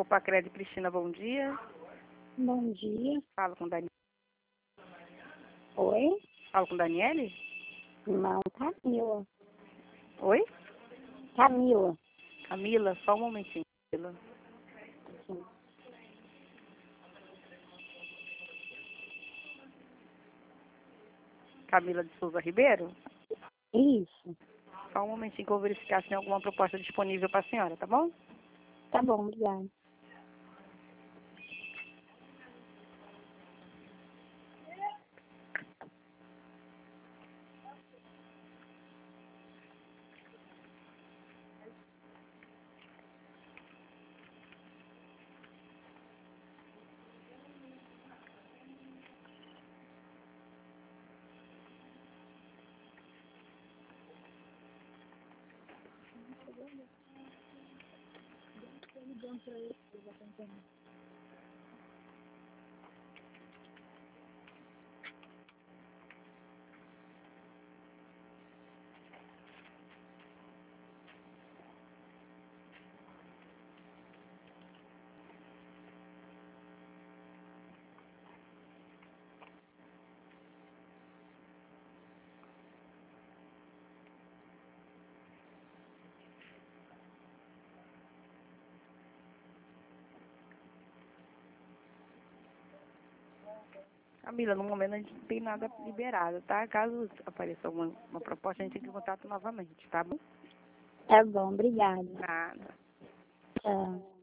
Opa, Credo Cristina, bom dia. Bom dia. Falo com Daniele. Oi? Falo com Daniele? Não, Camila. Oi? Camila. Camila, só um momentinho. Camila. Sim. Camila de Souza Ribeiro? Isso. Só um momentinho que eu vou verificar se tem alguma proposta disponível para a senhora, tá bom? Tá bom, obrigada. Camila, no momento a gente não tem nada liberado, tá? Caso apareça uma proposta, a gente entra em contato novamente, tá bom? Tá bom, obrigada. Nada. Tchau.